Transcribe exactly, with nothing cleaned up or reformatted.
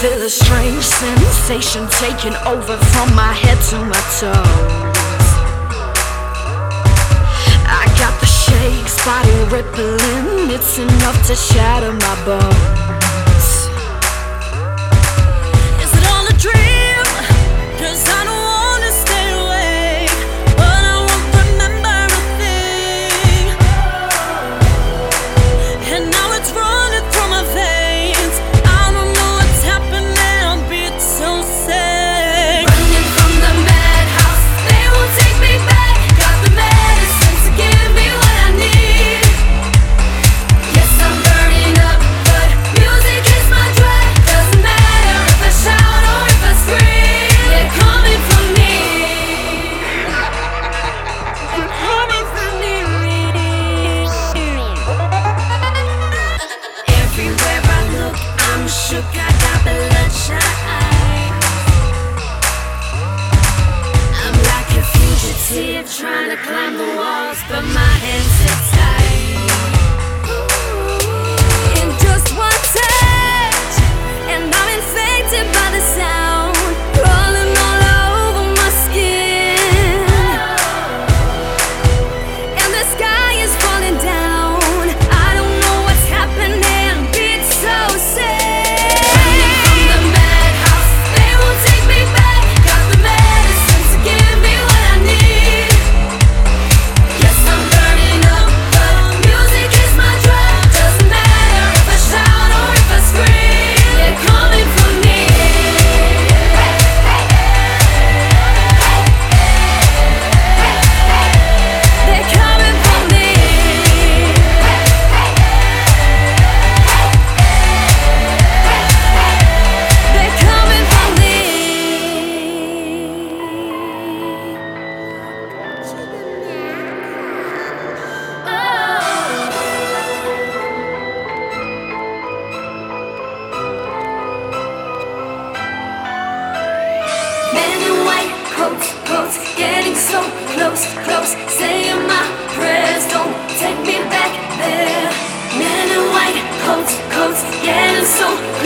feel a strange sensation taking over from my head to my toes. I got the shakes, body rippling, it's enough to shatter my bones. Is it all a dream? 'Cause I don't wanna stay awake, but I won't remember a thing. And now it's running through my veins. I don't know what's happening, I'm beat so sick. Running from the madhouse, they won't take me back. Got the medicine to give me what I need. Yes, I'm burning up, but music is my drug. Doesn't matter if I shout or if I scream. They're coming for me. They're coming for me. Everywhere I look, I'm shook. I got bloodshot eyes. I'm like a fugitive trying to climb the walls, but my hands are tied. In just one touch, and I'm infected by the sound, crawling all over my skin. And the sky is falling down. I don't know what's happening, beat so sick. Running from the madhouse, they won't take me back. Got the medicine to give me what I need. Yes, I'm burning up, but music is my drug. Doesn't matter if I shout or if I scream. They're coming for me. They're coming for me. They're coming for me. Men in white coats, coats, getting so close, close, saying my prayers, don't take me back there. Men in white coats, coats, getting so close.